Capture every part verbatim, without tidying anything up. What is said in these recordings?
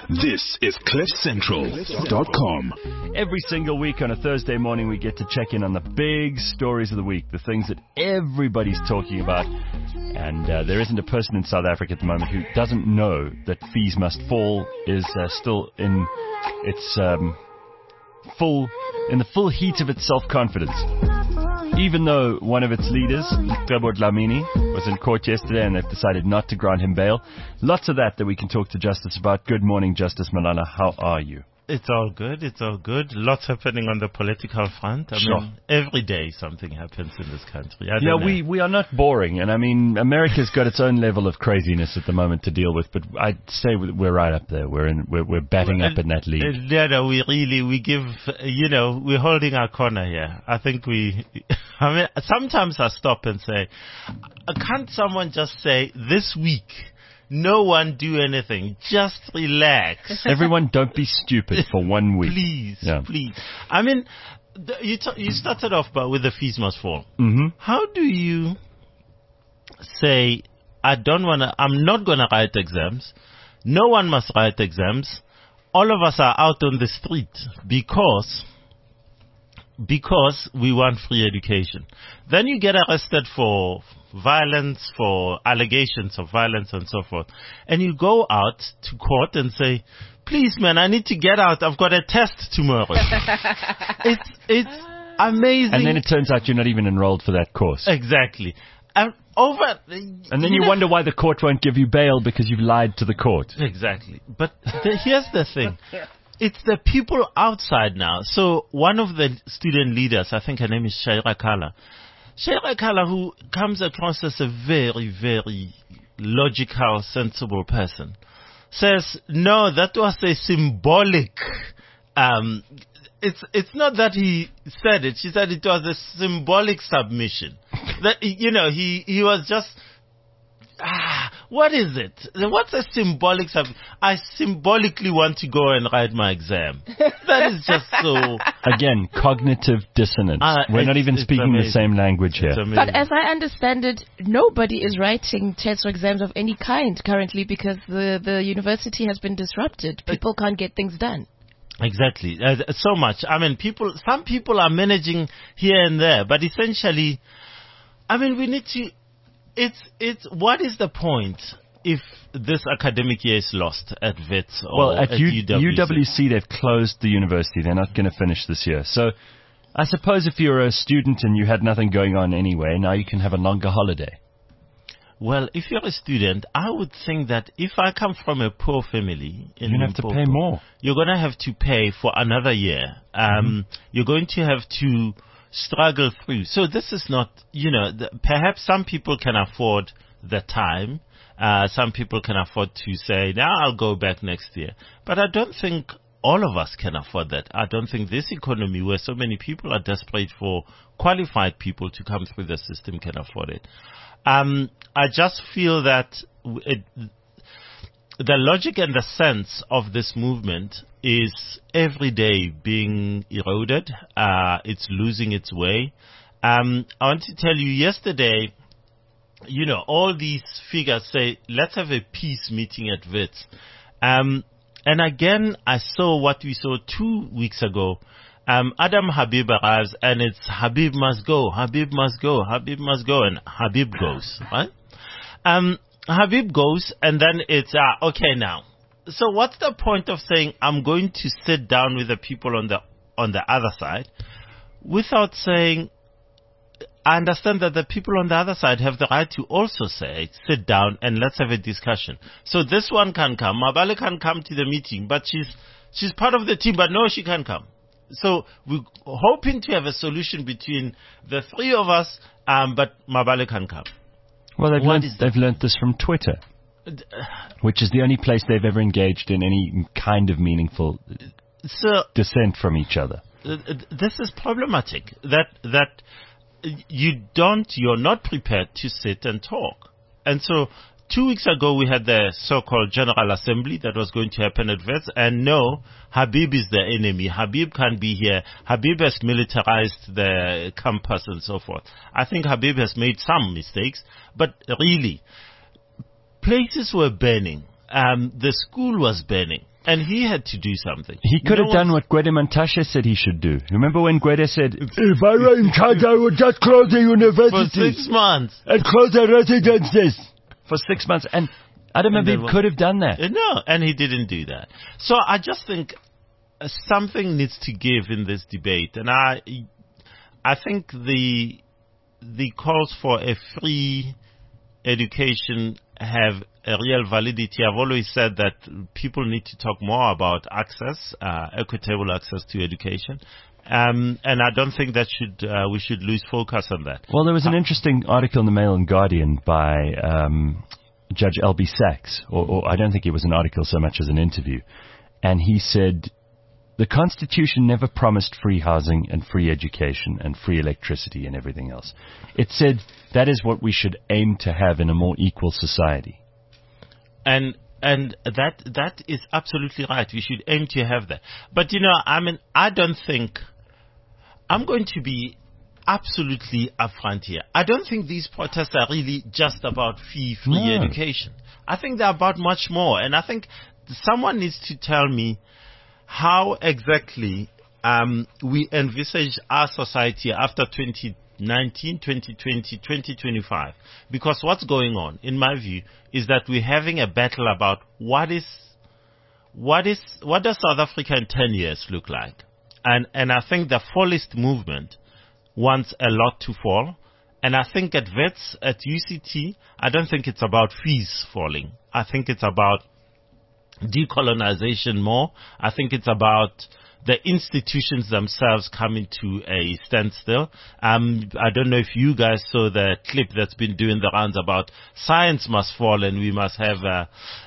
This is cliff central dot com. Every single week on a Thursday morning, we get to check in on the big stories of the week, the things that everybody's talking about. And uh, there isn't a person in South Africa at the moment who doesn't know that Fees Must Fall is uh, still in its um, full, in the full heat of its self-confidence. Even though one of its leaders, Cebo Dlamini, was in court yesterday and they've decided not to grant him bail. Lots of that that we can talk to Justice about. Good morning, Justice Malala. How are you? It's all good. It's all good. Lots happening on the political front. I Sure. mean, every day something happens in this country. I Yeah, don't know. we, we are not boring. And I mean, America's got its own level of craziness at the moment to deal with. But I'd say we're right up there. We're in, we're, we're batting Well, up in that league. Uh, yeah, no, we really, we give, uh, you know, we're holding our corner here. I think we, I mean, sometimes I stop and say, uh, can't someone just say, this week, no one do anything, just relax. Everyone, don't be stupid for one week. Please, Yeah. please. I mean, the, you, t- you started off by, with the Fees Must Fall. Mm-hmm. How do you say, I don't want to, I'm not going to write exams. No one must write exams. All of us are out on the street because, because we want free education. Then you get arrested for violence, for allegations of violence and so forth. And you go out to court and say, please, man, I need to get out. I've got a test tomorrow. it's, it's amazing. And then it turns out you're not even enrolled for that course. Exactly. And over. And then you wonder why the court won't give you bail because you've lied to the court. Exactly. But the, here's the thing. It's the people outside now. So one of the student leaders, I think her name is Shaira Kala. Shaira Kala, who comes across as a very, very logical, sensible person, says, no, that was a symbolic, um, it's, it's not that he said it. She said it was a symbolic submission. That, you know, he, he was just, ah, what is it? What's a symbolic sub? I symbolically want to go and write my exam. That is just so. Again, cognitive dissonance. Uh, We're not it's- even it's speaking the amazing. same language here. It's amazing. But as I understand it, nobody is writing tests or exams of any kind currently because the, the university has been disrupted. People can't get things done. Exactly. Uh, so much. I mean, people, some people are managing here and there, but essentially, I mean, we need to, it's, it's, what is the point if this academic year is lost at Wits or Well, at, at U- U W C? U W C, they've closed the university. They're not going to finish this year. So I suppose if you're a student and you had nothing going on anyway, now you can have a longer holiday. Well, if you're a student, I would think that if I come from a poor family in You're going to have to Limpopo, pay more. you're going to have to pay for another year. Um, mm-hmm. You're going to have to struggle through. So this is not, you know, the, perhaps some people can afford the time. Uh, some people can afford to say, now I'll go back next year. But I don't think all of us can afford that. I don't think this economy where so many people are desperate for qualified people to come through the system can afford it. Um, I just feel that it, the logic and the sense of this movement is every day being eroded. Uh, it's losing its way. Um, I want to tell you, yesterday, you know, all these figures say, let's have a peace meeting at Wits. Um, and again, I saw what we saw two weeks ago. Um, Adam Habib arrives and it's Habib must go, Habib must go, Habib must go, and Habib goes, right? Um, Habib goes and then it's, uh, okay now. So what's the point of saying I'm going to sit down with the people on the, on the other side without saying, I understand that the people on the other side have the right to also say, sit down and let's have a discussion. So this one can come, Mabale can come to the meeting, but she's, she's part of the team, but no, she can't come. So we're hoping to have a solution between the three of us, um, but Mabale can come. Well, they've What learned, is they've learned this from Twitter, which is the only place they've ever engaged in any kind of meaningful So dissent from each other. uh, this is problematic. That that you don't, you're not prepared to sit and talk. And so two weeks ago we had the so-called General Assembly that was going to happen at Wits, and no, Habib is the enemy. Habib can't be here. Habib has militarized the campus and so forth. I think Habib has made some mistakes, but really, places were burning. Um, the school was burning. And he had to do something. He could No have done one's- what Gwede Mantashe said he should do. Remember when Gwede said, if I were in charge, I would just close the for universities six months. and close the residences for six months. And Adam And then Habib what- could have done that. Uh, No, and he didn't do that. So I just think uh, something needs to give in this debate, and I, I think the the calls for a free education have a real validity. I've always said that people need to talk more about access, uh, equitable access to education. Um, and I don't think that should uh, we should lose focus on that. Well, there was an interesting article in the Mail and Guardian by um, Judge L B Sachs, or, or I don't think it was an article so much as an interview, and he said the Constitution never promised free housing and free education and free electricity and everything else. It said that is what we should aim to have in a more equal society. And and that that is absolutely right. We should aim to have that. But you know, I mean, I don't think I'm going to be absolutely upfront here. I don't think these protests are really just about fee-free No. education. I think they're about much more. And I think someone needs to tell me how exactly um, we envisage our society after twenty nineteen, twenty twenty, twenty twenty-five. Because what's going on, in my view, is that we're having a battle about what is, what is, what does South Africa in ten years look like? And, and I think the fallist movement wants a lot to fall. And I think at Wits, at U C T, I don't think it's about fees falling. I think it's about decolonization more. I think it's about the institutions themselves coming to a standstill. Um, I don't know if you guys saw the clip that's been doing the rounds about science must fall and we must have uh,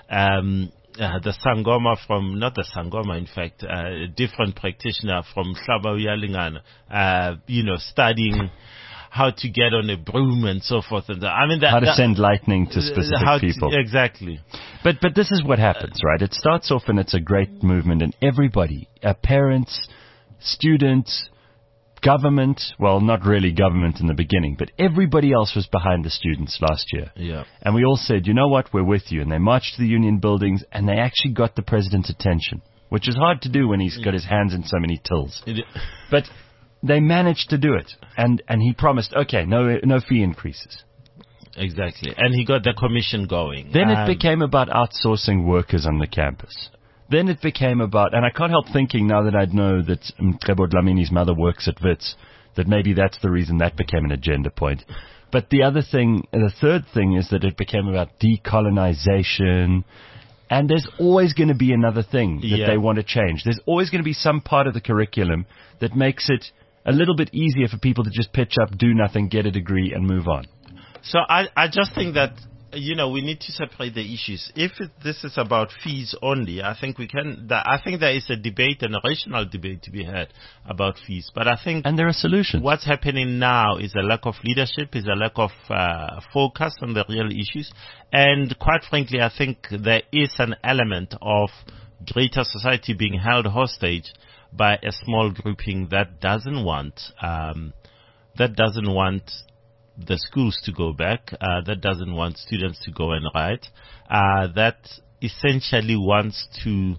um, uh, the Sangoma from, not the Sangoma, in fact, uh, a different practitioner from Hlaba Uyalingana, uh, you know, studying how to get on a broom and so forth. And I mean, that, How to that, send lightning to specific how to- people. exactly. But but this is what happens, right? It starts off and it's a great movement, and everybody, uh, parents, students, government, well, not really government in the beginning, but everybody else was behind the students last year. Yeah. And we all said, you know what, we're with you. And they marched to the union buildings, and they actually got the president's attention, which is hard to do when he's got his hands in so many tills. It- But they managed to do it, and and he promised, okay, no no fee increases. Exactly. And he got the commission going. Then it Um, became about outsourcing workers on the campus. Then it became about, and I can't help thinking now that I know that Mqebo Dlamini's mother works at Wits, that maybe that's the reason that became an agenda point. But the other thing, the third thing is that it became about decolonization. And there's always going to be another thing that Yeah. they want to change. There's always going to be some part of the curriculum that makes it a little bit easier for people to just pitch up, do nothing, get a degree, and move on. So I, I just think that, you know, we need to separate the issues. If it, this is about fees only, I think we can, that, I think there is a debate and a rational debate to be had about fees. But I think And there are solutions. what's happening now is a lack of leadership, is a lack of uh, focus on the real issues. And quite frankly, I think there is an element of greater society being held hostage by a small grouping that doesn't want, um, that doesn't want the schools to go back, uh, that doesn't want students to go and write, uh, that essentially wants to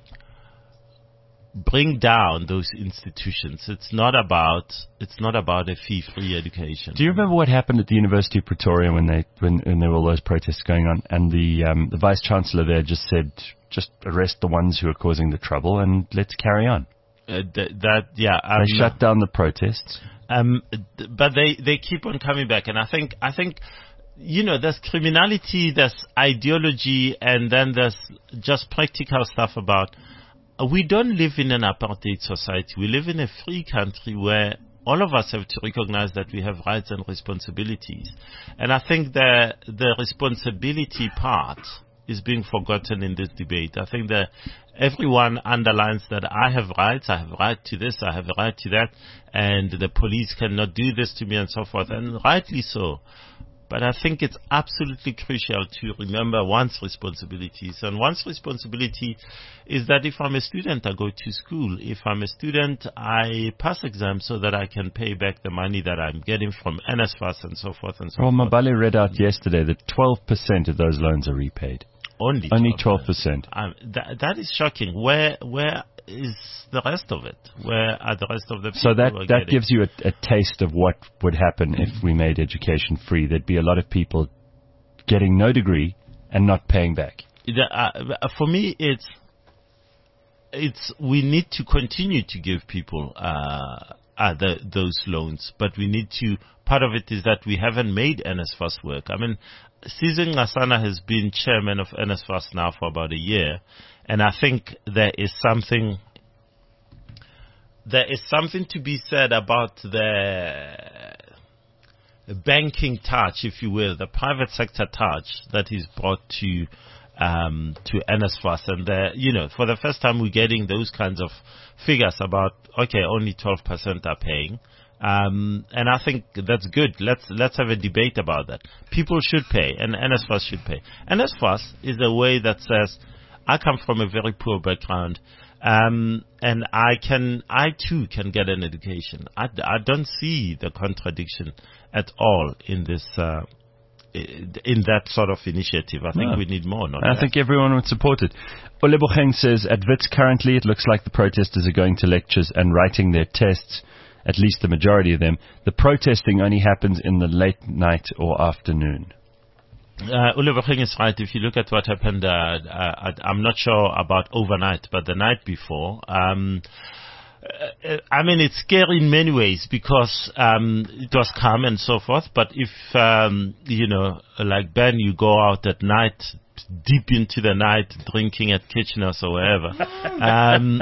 bring down those institutions. It's not about, it's not about a fee-free education. Do you remember what happened at the University of Pretoria when they when, when there were all those protests going on, and the um, the vice chancellor there just said, just arrest the ones who are causing the trouble and let's carry on. Uh, th- that, yeah. They um, shut down the protests. Um, th- but they, they keep on coming back. And I think, I think, you know, there's criminality, there's ideology, and then there's just practical stuff about, uh, we don't live in an apartheid society. We live in a free country where all of us have to recognize that we have rights and responsibilities. And I think the, the responsibility part is being forgotten in this debate. I think that everyone underlines that I have rights, I have a right to this, I have a right to that, and the police cannot do this to me and so forth, and rightly so. But I think it's absolutely crucial to remember one's responsibilities. And one's responsibility is that if I'm a student, I go to school. If I'm a student, I pass exams so that I can pay back the money that I'm getting from N S F A S and so forth and so Well, forth. Mabale read out yesterday that twelve percent of those loans are repaid. only Only twelve percent. Um, that, that is shocking. Where where is the rest of it? Where are the rest of the people? So that, who are that getting? gives you a, a taste of what would happen if we made education free. There'd be a lot of people getting no degree and not paying back. The, uh, for me, it's it's we need to continue to give people uh, uh, the, those loans, but we need to. Part of it is that we haven't made N S F A S work. I mean, Sizwe Ngasana has been chairman of N S F A S now for about a year, and I think there is something there is something to be said about the banking touch, if you will, the private sector touch that is brought to um, to N S F A S, and the, you know, for the first time we're getting those kinds of figures about okay, only twelve percent are paying. Um, and I think that's good. Let's let's have a debate about that. People should pay, and N S F A S should pay. N S F A S is a way that says, I come from a very poor background, um, and I can, I too can get an education. I, I don't see the contradiction at all in this, uh, in that sort of initiative. I think no. we need more. Not I less. think everyone would support it. Oleboheng says, at Wits currently, it looks like the protesters are going to lectures and writing their tests. At least the majority of them. The protesting only happens in the late night or afternoon. Uh, Oleboheng is right. If you look at what happened, uh, uh, I'm not sure about overnight, but the night before, um, uh, I mean, it's scary in many ways because um, it was calm and so forth. But if, um, you know, like Ben, you go out at night, deep into the night, drinking at Kitchener's or wherever. um,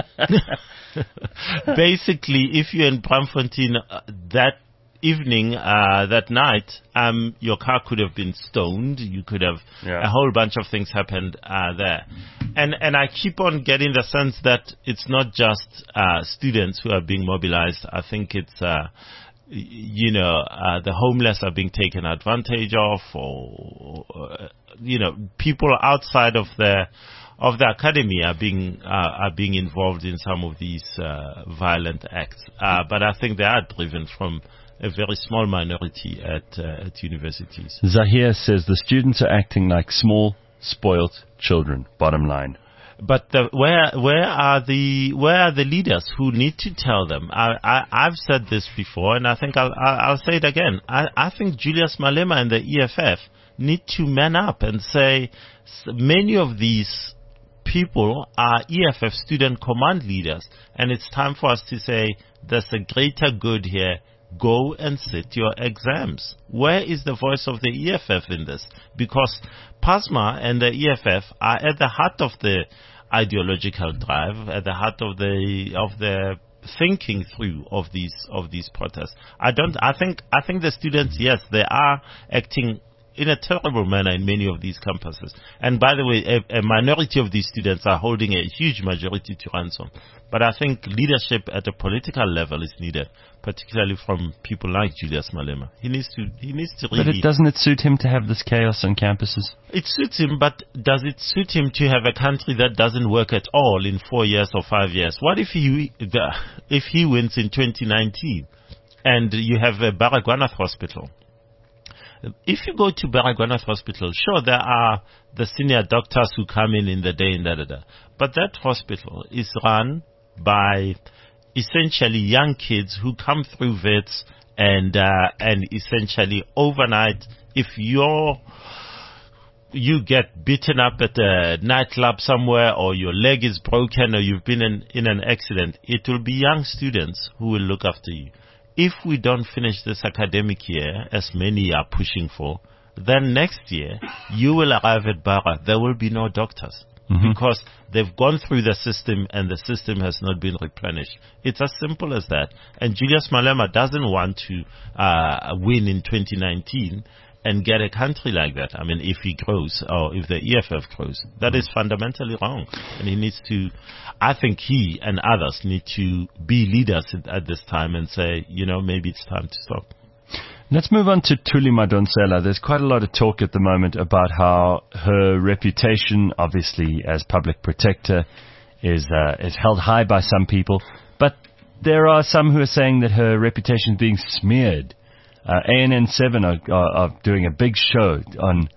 Basically, if you're in Braamfontein uh, that evening, uh, that night, um, your car could have been stoned. You could have yeah. a whole bunch of things happened uh, there, and and I keep on getting the sense that it's not just uh, students who are being mobilized. I think it's uh, you know uh, the homeless are being taken advantage of, or, or you know people outside of the. of the academy are being uh, are being involved in some of these uh, violent acts, uh, but I think they are driven from a very small minority at uh, at universities. Zahir says the students are acting like small, spoilt children. Bottom line. But the, where where are the where are the leaders who need to tell them? I, I I've said this before, and I think I'll I'll, I'll say it again. I, I think Julius Malema and the E F F need to man up and say many of these people are E F F student command leaders, and it's time for us to say there's a greater good here. Go and sit your exams. Where is the voice of the E F F in this? Because PASMA and the E F F are at the heart of the ideological drive, at the heart of the of the thinking through of these of these protests. I don't. I think. I think the students, yes, they are acting in a terrible manner in many of these campuses. And by the way, a, a minority of these students are holding a huge majority to ransom. But I think leadership at a political level is needed, particularly from people like Julius Malema. He needs to, he needs to really... But it, doesn't it suit him to have this chaos on campuses? It suits him, but does it suit him to have a country that doesn't work at all in four years or five years? What if he, if he wins in twenty nineteen and you have a Baragwanath hospital? If you go to Baragwanath Hospital, sure, there are the senior doctors who come in in the day and da da da. But that hospital is run by essentially young kids who come through Wits and uh, and essentially overnight, if you're you get beaten up at a nightclub somewhere, or your leg is broken, or you've been in, in an accident, it will be young students who will look after you. If we don't finish this academic year, as many are pushing for, then next year you will arrive at Bara. There will be no doctors mm-hmm. because they've gone through the system and the system has not been replenished. It's as simple as that. And Julius Malema doesn't want to uh, win in twenty nineteen and get a country like that. I mean, if he grows, or if the E F F grows, that is fundamentally wrong. And he needs to, I think he and others need to be leaders at, at this time and say, you know, maybe it's time to stop. Let's move on to Thuli Madonsela. There's quite a lot of talk at the moment about how her reputation, obviously as public protector, is uh, is held high by some people. But there are some who are saying that her reputation is being smeared. Uh, A N N seven are, are, are doing a big show on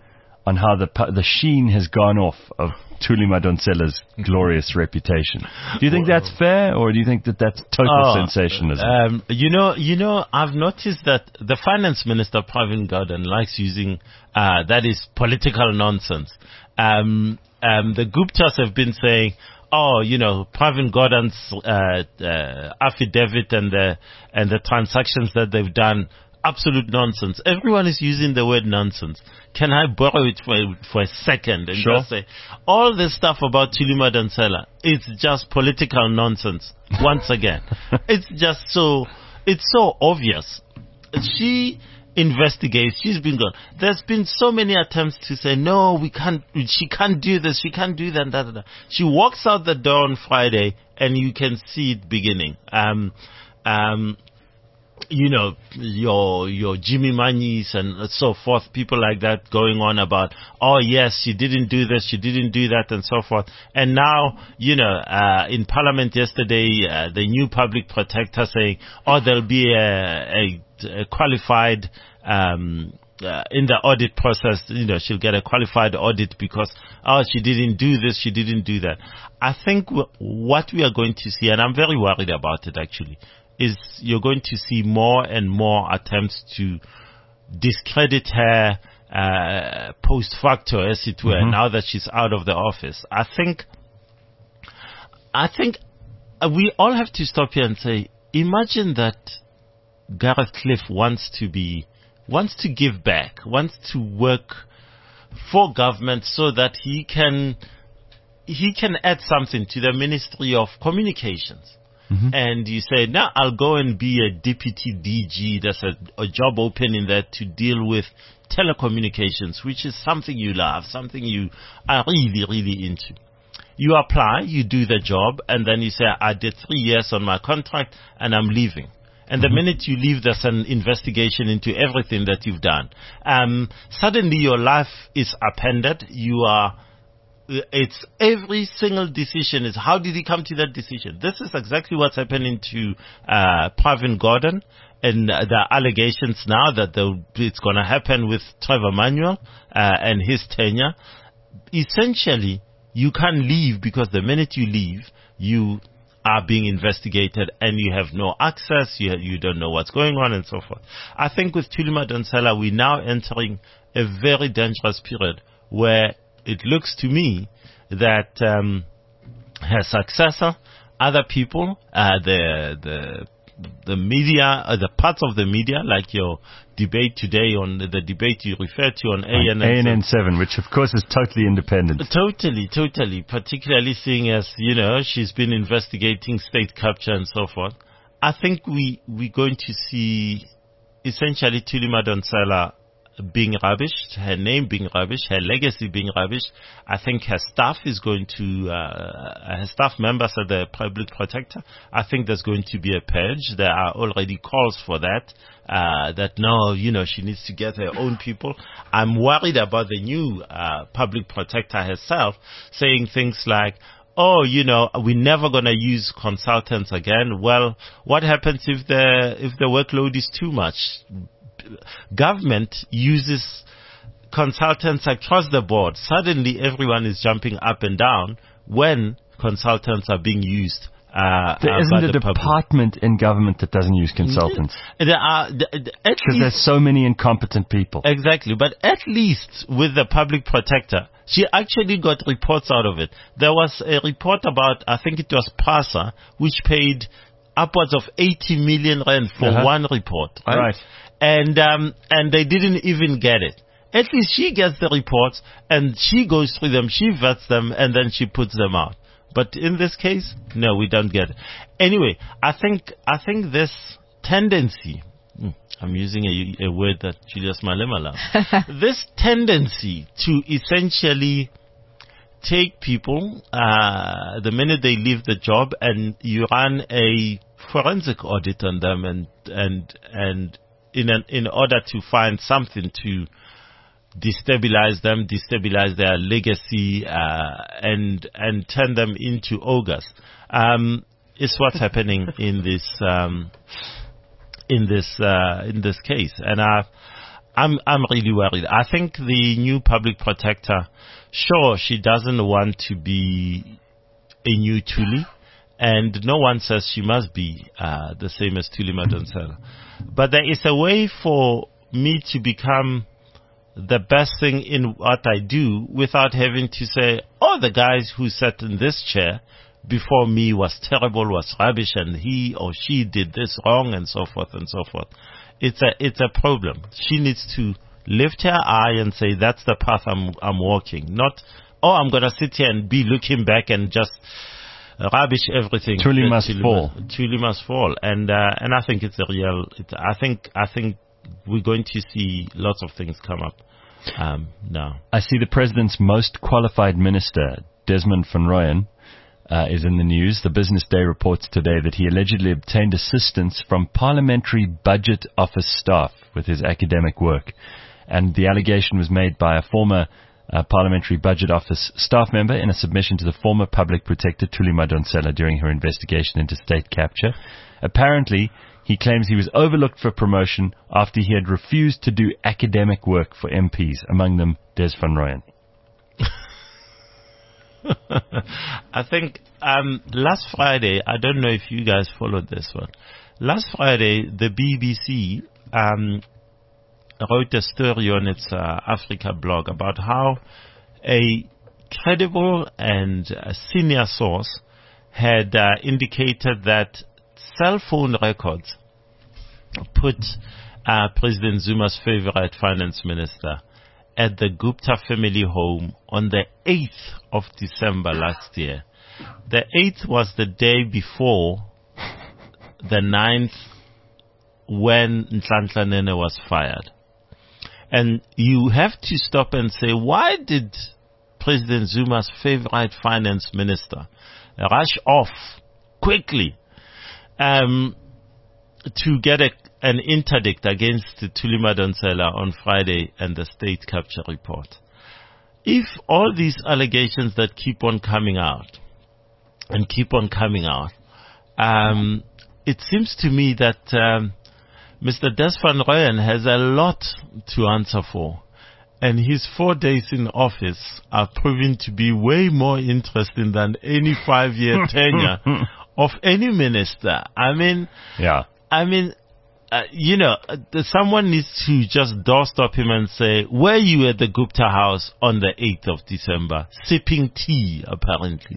on how the pu- the sheen has gone off of Thuli Madonsela's glorious reputation. Do you think that's fair, or do you think that that's total Oh, sensationalism? Um, you know, you know, I've noticed that the finance minister, Pravin Gordhan, likes using uh, that is political nonsense. Um, um, the Guptas have been saying, oh, you know, Pravin Gordhan's uh, uh, affidavit and the and the transactions that they've done, absolute nonsense. Everyone is using the word nonsense. Can I borrow it for a, for a second and Sure. just say, all this stuff about Thuli Madonsela, it's just political nonsense. Once again, it's just so, it's so obvious. She investigates. She's been gone. There's been so many attempts to say, no, we can't, she can't do this, she can't do that, da, da, da. She walks out the door on Friday and you can see it beginning. Um, um, you know, your your Jimmy Manis and so forth, people like that going on about, oh yes, she didn't do this, she didn't do that, and so forth. And now, you know, uh, in Parliament yesterday, uh, the new public protector saying, oh, there'll be a, a, a qualified, um, uh, in the audit process, you know, she'll get a qualified audit because, oh, she didn't do this, she didn't do that. I think w- what we are going to see, and I'm very worried about it actually, is you're going to see more and more attempts to discredit her uh, post facto, as it were, Mm-hmm. now that she's out of the office. I think, I think uh, we all have to stop here and say, imagine that Gareth Cliff wants to be, wants to give back, wants to work for government so that he can, he can add something to the Ministry of Communications. Mm-hmm. And you say, now I'll go and be a deputy D G. There's a, a job opening there to deal with telecommunications, which is something you love, something you are really, really into. You apply, you do the job, and then you say, I did three years on my contract and I'm leaving. And the mm-hmm. minute you leave, there's an investigation into everything that you've done. Um, suddenly your life is appended. You are It's every single decision is how did he come to that decision? This is exactly what's happening to uh, Pravin Gordhan and uh, the allegations now that it's going to happen with Trevor Manuel uh, and his tenure. Essentially, you can't leave because the minute you leave, you are being investigated and you have no access, you, you don't know what's going on and so forth. I think with Thuli Madonsela, we're now entering a very dangerous period where it looks to me that um, her successor, other people, uh, the the the media, uh, the parts of the media, like your debate today on the, the debate you referred to on A N N A N N seven, which of course is totally independent. Totally, totally. Particularly seeing as, you know, she's been investigating state capture and so forth. I think we we're going to see essentially Thuli Madonsela being rubbished, her name being rubbished, her legacy being rubbished. I think her staff is going to, uh, her staff members at the public protector, I think there's going to be a purge. There are already calls for that, uh, that no, you know, she needs to get her own people. I'm worried about the new, uh, public protector herself saying things like, oh, you know, we're never going to use consultants again. Well, what happens if the, if the workload is too much? Government uses consultants across the board. Suddenly everyone is jumping up and down when consultants are being used. Uh, there uh, isn't a the department in government that doesn't use consultants. There are, because there's so many incompetent people. Exactly. But at least with the public protector, she actually got reports out of it. There was a report about, I think it was PRASA, which paid upwards of eighty million rand for uh-huh. one report. Right. right. And, um, and they didn't even get it. At least she gets the reports and she goes through them, she vets them, and then she puts them out. But in this case, no, we don't get it. Anyway, I think, I think this tendency, I'm using a, a word that Julius Malema loves, this tendency to essentially take people, uh, the minute they leave the job and you run a forensic audit on them and, and, and, in an, in order to find something to destabilize them, destabilize their legacy, uh, and and turn them into ogres, um, is what's happening in this um, in this uh, in this case. And I I'm I'm really worried. I think the new public protector, sure, she doesn't want to be a new Thuli, and no one says she must be uh, the same as Thuli Madonsela. But there is a way for me to become the best thing in what I do without having to say, oh, the guys who sat in this chair before me was terrible, was rubbish, and he or she did this wrong, and so forth and so forth. It's a it's a problem. She needs to lift her eye and say, that's the path I'm I'm walking. Not, oh, I'm going to sit here and be looking back and just rubbish everything. Thuli must Thuli fall. Thuli must fall. And uh, and I think it's a real. It's, I think I think we're going to see lots of things come up um, now. I see the president's most qualified minister, Desmond van Rooyen, Uh, is in the news. The Business Day reports today that he allegedly obtained assistance from Parliamentary Budget Office staff with his academic work. And the allegation was made by a former uh, Parliamentary Budget Office staff member in a submission to the former Public Protector Thuli Madonsela during her investigation into state capture. Apparently, he claims he was overlooked for promotion after he had refused to do academic work for M Ps, among them Des van Rooyen. I think um, last Friday, I don't know if you guys followed this one. Last Friday, the B B C um, wrote a story on its uh, Africa blog about how a credible and uh, senior source had uh, indicated that cell phone records put uh, President Zuma's favorite finance minister at the Gupta family home on the eighth of December last year. The eighth was the day before the ninth, when Nhlanhla Nene was fired. And you have to stop and say, why did President Zuma's favorite finance minister rush off quickly um, to get a an interdict against Thuli Madonsela on Friday and the state capture report? If all these allegations that keep on coming out and keep on coming out, um, it seems to me that um, Mister Des van Rooyen has a lot to answer for. And his four days in office are proving to be way more interesting than any five-year tenure of any minister. I mean, yeah. I mean, Uh, you know, uh, someone needs to just doorstop him and say, were you at the Gupta house on the eighth of December, sipping tea, apparently?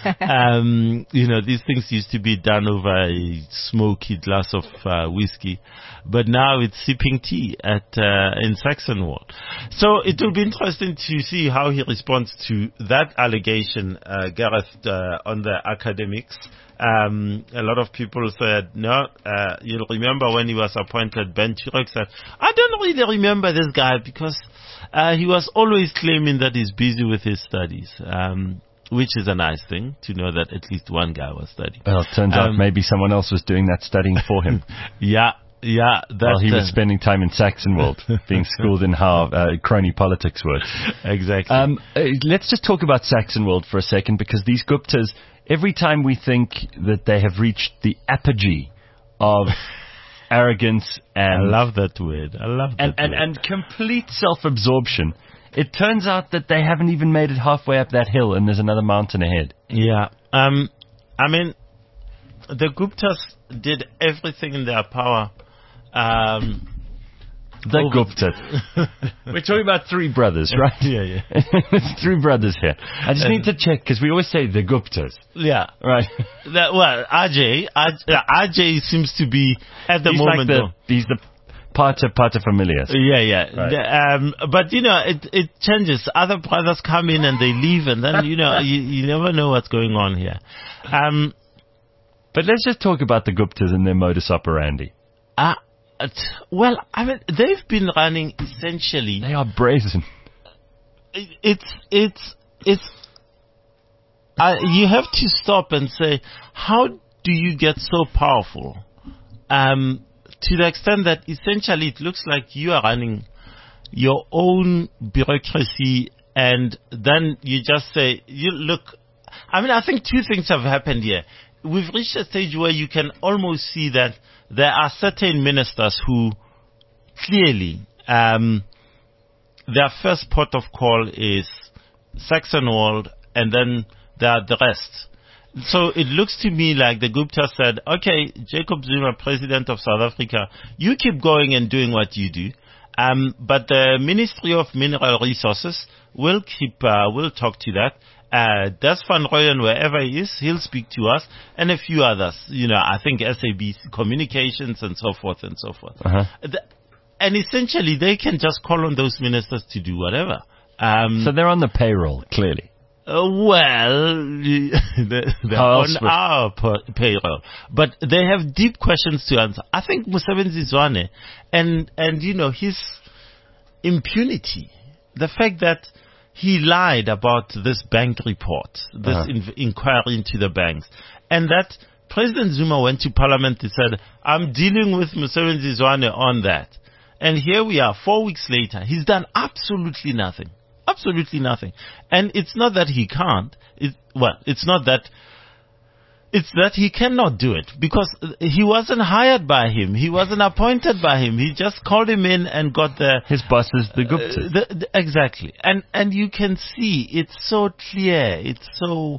um, you know, these things used to be done over a smoky glass of uh, whiskey, but now it's sipping tea at uh, in Saxonwold. So it will be interesting to see how he responds to that allegation, uh, Gareth, uh, on the academics. Um, a lot of people said, no, uh, you'll remember when he was appointed, Ben Turek said, I don't really remember this guy because uh, he was always claiming that he's busy with his studies, um, which is a nice thing to know that at least one guy was studying. Well, it turns um, out maybe someone else was doing that studying for him. yeah. Yeah, that, well, he was uh, spending time in Saxonwold, being schooled in how uh, crony politics works. Exactly. Um, uh, let's just talk about Saxonwold for a second, because these Guptas, every time we think that they have reached the apogee of arrogance and... I love that word. I love that and, and, word. and complete self-absorption, it turns out that they haven't even made it halfway up that hill, and there's another mountain ahead. Yeah. Um, I mean, the Guptas did everything in their power. Um, the Gupta. We're talking about three brothers, right? Yeah, yeah. It's three brothers here. I just need to check, because we always say the Guptas. Yeah. Right. That, well, Ajay, Ajay, Ajay seems to be, at the he's moment, like the, he's the pater pater familias. Yeah, yeah. Right. The, um, but, you know, it, it changes. Other brothers come in and they leave, and then, you know, you, you never know what's going on here. Um, but let's just talk about the Guptas and their modus operandi. Ah. Uh, Well, I mean, they've been running essentially. They are brazen. It's it's it's. Uh, you have to stop and say, how do you get so powerful? Um, to the extent that essentially it looks like you are running your own bureaucracy, and then you just say, you look. I mean, I think two things have happened here. We've reached a stage where you can almost see that there are certain ministers who clearly um, their first port of call is Saxonwold, and then there are the rest. So it looks to me like the Gupta said, okay, Jacob Zuma, President of South Africa, you keep going and doing what you do. Um, but the Ministry of Mineral Resources will keep, uh, will talk to that. Uh, Des van Rooyen, wherever he is, he'll speak to us, and a few others. You know, I think S A B Communications and so forth and so forth. Uh-huh. The, and essentially, they can just call on those ministers to do whatever. Um, so they're on the payroll, clearly. Uh, well, they're, they're on our p- payroll, but they have deep questions to answer. I think Mosebenzi Zwane and and you know his impunity, the fact that he lied about this bank report, this uh-huh. in- inquiry into the banks, and that President Zuma went to Parliament and said, "I'm dealing with Mosebenzi Zwane on that," and here we are, four weeks later, he's done absolutely nothing. Absolutely nothing. And it's not that he can't. It, well, it's not that. It's that he cannot do it because he wasn't hired by him. He wasn't appointed by him. He just called him in and got the... His boss is the Gupta. Uh, the, the, exactly. And, and you can see it's so clear. It's so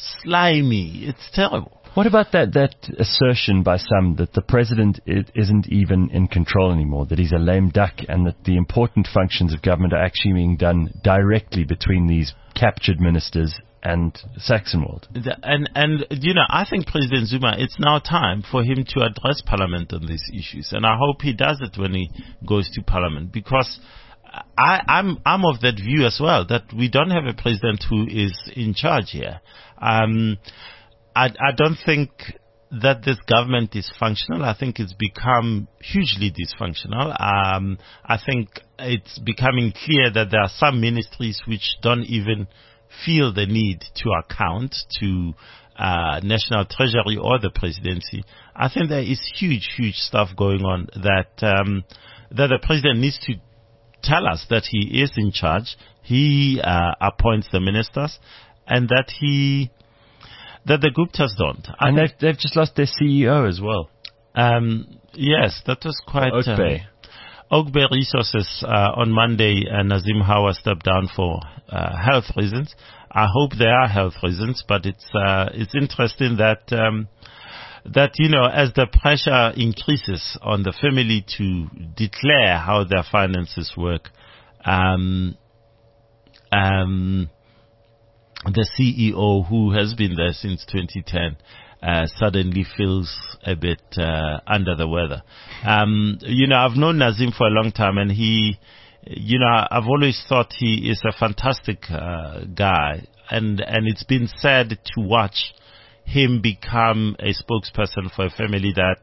slimy. It's terrible. What about that, that assertion by some that the president is, isn't even in control anymore, that he's a lame duck, and that the important functions of government are actually being done directly between these captured ministers and Saxonwold? And, and you know, I think President Zuma, it's now time for him to address Parliament on these issues. And I hope he does it when he goes to Parliament, because I, I'm, I'm of that view as well, that we don't have a president who is in charge here. Um, I, I don't think that this government is functional. I think it's become hugely dysfunctional. Um, I think it's becoming clear that there are some ministries which don't even feel the need to account to uh, National Treasury or the presidency. I think there is huge, huge stuff going on that um, that the president needs to tell us that he is in charge. He uh, appoints the ministers, and that he. That the Guptas don't. And they've, they've just lost their C E O as well. Um, yes, that was quite... Oak Bay. Uh, Oak Bay Resources, uh, on Monday, uh, Nazim Hawa stepped down for uh, health reasons. I hope there are health reasons, but it's uh, it's interesting that, um, that you know, as the pressure increases on the family to declare how their finances work, um, um, the C E O, who has been there since twenty ten, uh, suddenly feels a bit uh, under the weather. Um, you know, I've known Nazim for a long time, and he, you know, I've always thought he is a fantastic uh, guy, and and it's been sad to watch him become a spokesperson for a family that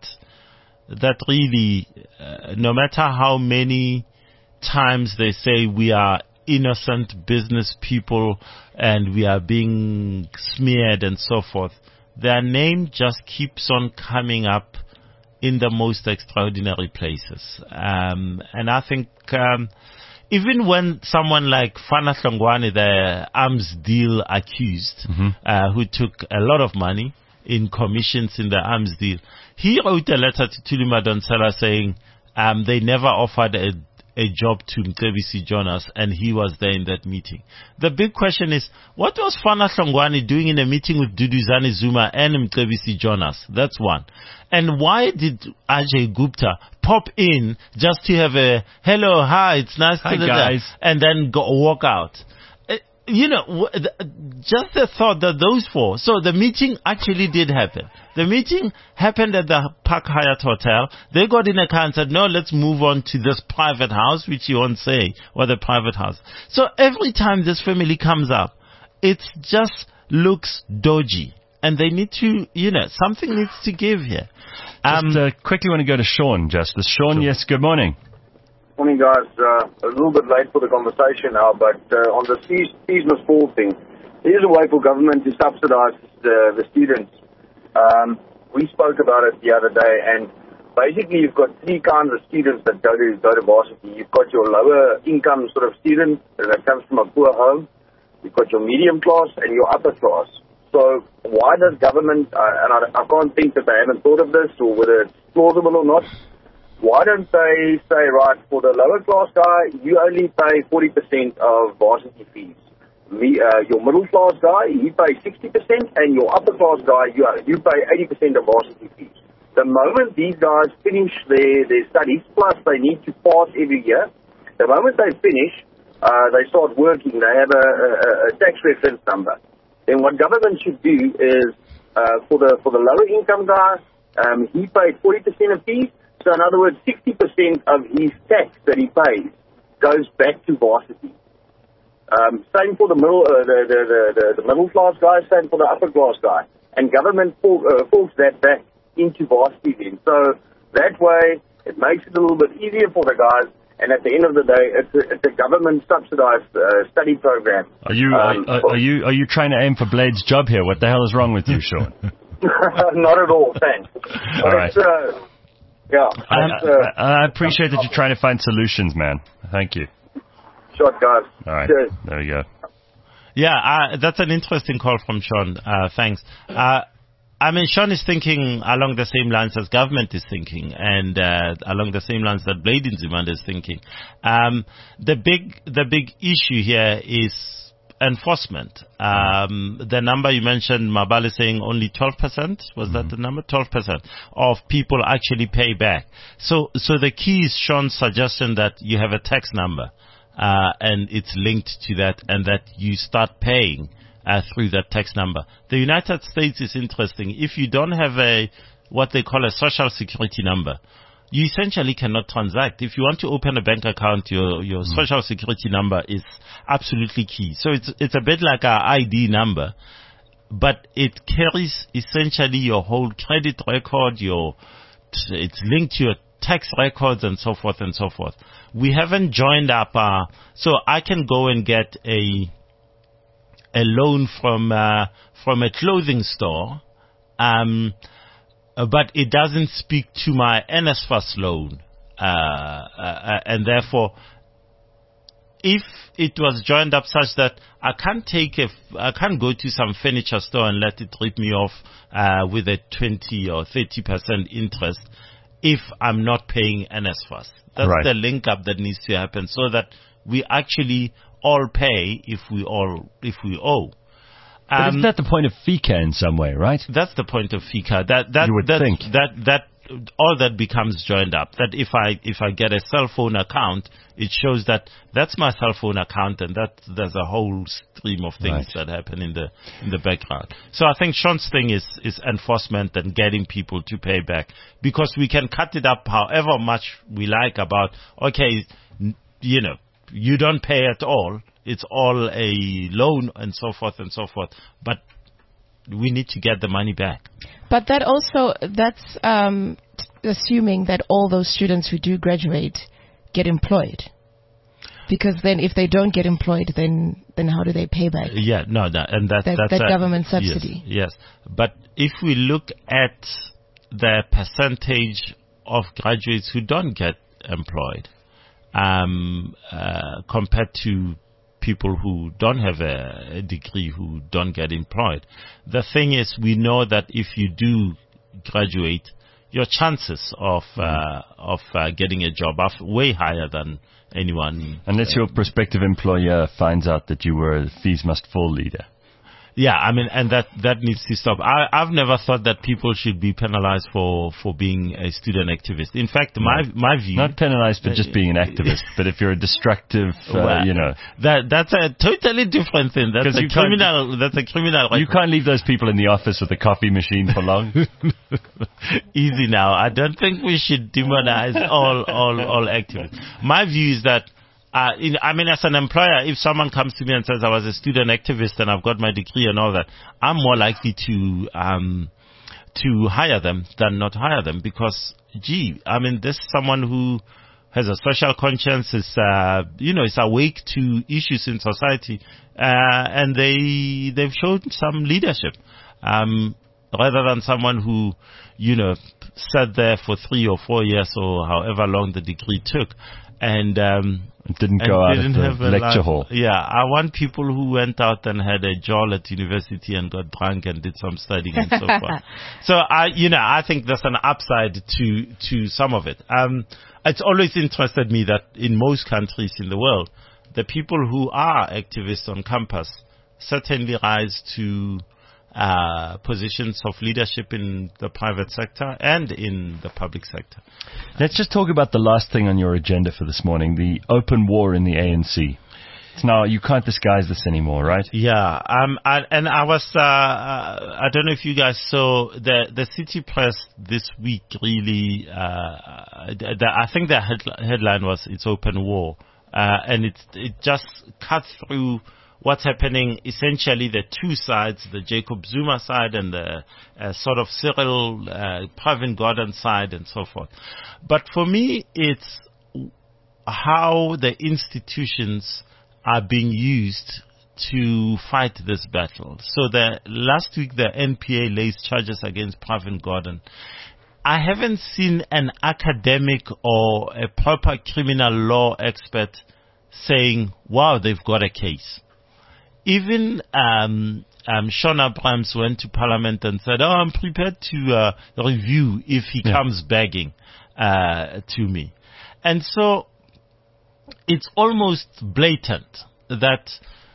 that really, uh, no matter how many times they say we are innocent business people and we are being smeared and so forth, their name just keeps on coming up in the most extraordinary places. Um, and I think um, even when someone like Fana Hlongwane, the arms deal accused, mm-hmm. uh, who took a lot of money in commissions in the arms deal, he wrote a letter to Thuli Madonsela saying um, they never offered a a job to Mcebisi Jonas, and he was there in that meeting. The big question is, what was Fana Hlongwane doing in a meeting with Duduzane Zuma and Mcebisi Jonas? That's one. And why did Ajay Gupta pop in just to have a, hello, hi, it's nice hi to meet guys, and then go walk out? You know, just the thought that those four, so the meeting actually did happen. The meeting happened at the Park Hyatt Hotel. They got in a car and said, no, let's move on to this private house, which you won't say, or the private house. So every time this family comes up, it just looks dodgy. And they need to, you know, something needs to give here. Um, just uh, quickly want to go to Sean, Justice. Sean, sure. Yes, good morning. Morning, guys. Uh, a little bit late for the conversation now, but uh, on the fees, fees must fall thing, there is a way for government to subsidize the, the students. Um, we spoke about it the other day, and basically you've got three kinds of students that go to, go to varsity. You've got your lower income sort of student that comes from a poor home. You've got your medium class and your upper class. So why does government, uh, and I, I can't think that they haven't thought of this or whether it's plausible or not, why don't they say, right, for the lower class guy, you only pay forty percent of varsity fees. Me, uh, your middle class guy, he pays sixty percent, and your upper class guy, you, you pay eighty percent of varsity fees. The moment these guys finish their, their studies, plus they need to pass every year, the moment they finish, uh, they start working, they have a, a, a tax reference number. Then what government should do is, uh, for the for the lower income guy, um, he paid forty percent of fees. So in other words, sixty percent of his tax that he pays goes back to varsity. Um, same for the middle, uh, the, the, the, the middle class guy, same for the upper class guy. And government for, uh, forks that back into varsity then. So that way, it makes it a little bit easier for the guys. And at the end of the day, it's a, it's a government subsidized uh, study program. Are you um, are, are you are you trying to aim for Blade's job here? What the hell is wrong with you, Sean? Not at all, thanks. All right. Uh, yeah, I, I, I appreciate that you're trying to find solutions, man. Thank you. Shot, guys. All right. Cheers. There we go. Yeah, uh, that's an interesting call from Sean. Uh, thanks. Uh, I mean, Sean is thinking along the same lines as government is thinking, and uh, along the same lines that Blade Nzimande is thinking. Um, the big, the big issue here is enforcement. Um, the number you mentioned, Mabale saying only twelve percent, was mm-hmm. that the number? twelve percent of people actually pay back. So, so the key is Sean's suggestion that you have a tax number. Uh, and it's linked to that, and that you start paying uh, through that tax number. The United States is interesting. If you don't have a what they call a social security number, you essentially cannot transact. If you want to open a bank account, your your mm. social security number is absolutely key. So it's it's a bit like our I D number, but it carries essentially your whole credit record. Your it's linked to your tax records and so forth and so forth. We haven't joined up, uh, so I can go and get a a loan from uh, from a clothing store, um, but it doesn't speak to my NSFAS loan, uh, uh, and therefore, if it was joined up such that I can't take a, I can't go to some furniture store and let it rip me off uh, with a twenty or thirty percent interest. If I'm not paying NSFAS, that's right. The link up that needs to happen, so that we actually all pay if we all if we owe. But Um, isn't that the point of FICA in some way, right? that's the point of FICA. That that You would that, think. that that all that becomes joined up. That if I if I get a cell phone account, it shows that that's my cell phone account, and that there's a whole stream of things Right. that happen in the in the background. So I think Sean's thing is is enforcement and getting people to pay back, because we can cut it up however much we like about, okay, n- you know, you don't pay at all. It's all a loan and so forth and so forth. But we need to get the money back. But that also, that's um, t- assuming that all those students who do graduate get employed. Because then if they don't get employed, then, then how do they pay back? Yeah, no, no and that, That- that's that a- government subsidy. Yes, yes. But if we look at the percentage of graduates who don't get employed, um, uh, compared to people who don't have a, a degree who don't get employed. The thing is, we know that if you do graduate, your chances of uh, of uh, getting a job are way higher than anyone. Unless uh, your prospective employer finds out that you were a fees must fall leader. Yeah, I mean, and that, that needs to stop. I, I've never thought that people should be penalized for, for being a student activist. In fact, my my view... Not penalized for just being an activist, but if you're a destructive, uh, Well, you know... that that's a totally different thing. That's 'Cause a you can't- criminal. That's a criminal. You can't leave those people in the office with a coffee machine for long. Easy now. I don't think we should demonize all all all activists. My view is that. Uh, in, I mean, as an employer, if someone comes to me and says I was a student activist and I've got my degree and all that, I'm more likely to um, to hire them than not hire them, because, gee, I mean, this is someone who has a social conscience, is uh, you know, is awake to issues in society, uh, and they they've shown some leadership, um, rather than someone who, you know, sat there for three or four years or however long the degree took. and um, It didn't and go out didn't at have the a lecture life. hall. Yeah, I want people who went out and had a jowl at university and got drunk and did some studying and so forth. So I, you know, I think there's an upside to to some of it. Um, it's always interested me that in most countries in the world, the people who are activists on campus certainly rise to uh, positions of leadership in the private sector and in the public sector. Let's just talk about the last thing on your agenda for this morning, the open war in the A N C. Now, you can't disguise this anymore, right? Yeah, um, I, and I was, uh, I don't know if you guys saw the the city press this week. Really, uh, the, the, I think the head, headline was "It's Open War," uh, and it it just cuts through what's happening. Essentially, the two sides, the Jacob Zuma side and the uh, sort of Cyril uh, Pravin Gordhan side, and so forth. But for me, it's how the institutions are being used to fight this battle. So the last week the N P A lays charges against Pravin Gordhan. I haven't seen an academic or a proper criminal law expert saying, wow, they've got a case. Even um, um, Sean Abrams went to Parliament and said, oh, I'm prepared to uh, review if he yeah. comes begging uh, to me. And so it's almost blatant that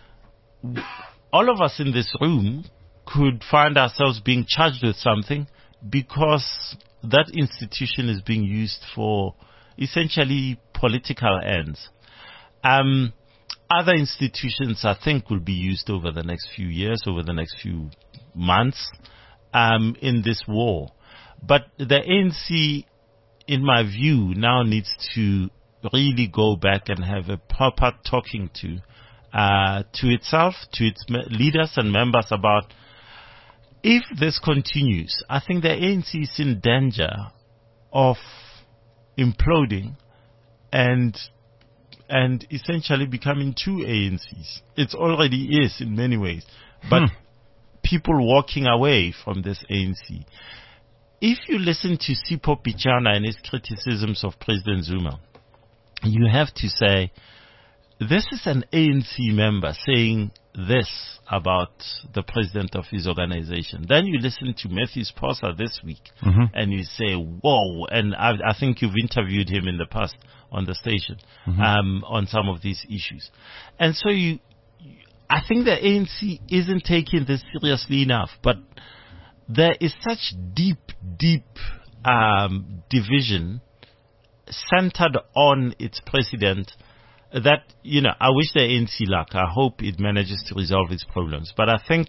all of us in this room could find ourselves being charged with something because that institution is being used for essentially political ends. Um, other institutions, I think, will be used over the next few years, over the next few months um, in this war. But the A N C, in my view, now needs to really go back and have a proper talking to uh, to itself, to its me- leaders and members about if this continues. I think the A N C is in danger of imploding and and essentially becoming two A N Cs. It already is in many ways, but hmm. people walking away from this A N C. If you listen to Sipho Pichana and his criticisms of President Zuma, you have to say, this is an A N C member saying this about the president of his organization. Then you listen to Matthew Sposa this week, mm-hmm. and you say, whoa, and I, I think you've interviewed him in the past on the station, mm-hmm. um, on some of these issues. And so you, I think the A N C isn't taking this seriously enough, but there is such deep, deep um, division centered on its president that, you know, I wish the A N C luck. I hope it manages to resolve its problems. But I think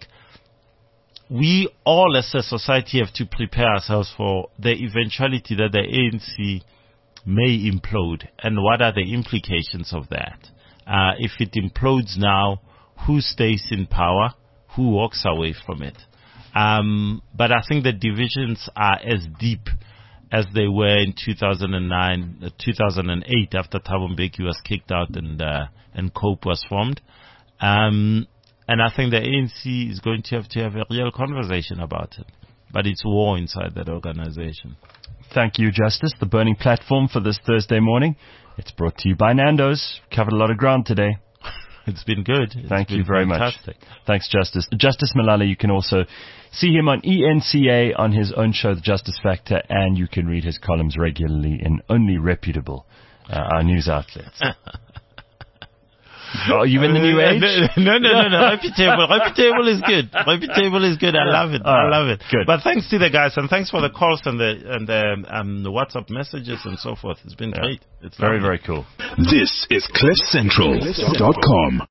we all as a society have to prepare ourselves for the eventuality that the A N C may implode. And what are the implications of that? Uh, if it implodes now, who stays in power? Who walks away from it? Um, but I think the divisions are as deep as they were in two thousand nine, uh, two thousand eight, after Thabo Mbeki was kicked out and uh, and COPE was formed. Um, and I think the A N C is going to have to have a real conversation about it. But it's war inside that organization. Thank you, Justice. The Burning Platform for this Thursday morning. It's brought to you by Nando's. Covered a lot of ground today. It's been good. It's Thank been you very fantastic. much. Thanks, Justice. Justice Malala, you can also see him on E N C A on his own show, The Justice Factor, and you can read his columns regularly in Only Reputable, uh, our news outlets. Are you in the new age? No, no, no, no. Reputable. Reputable is good. Reputable is good. I love it. I love it. Good. But thanks to the guys, and thanks for the calls and the and the, um, the WhatsApp messages and so forth. It's been yeah. great. It's very, lovely. very cool. This is cliff central dot com.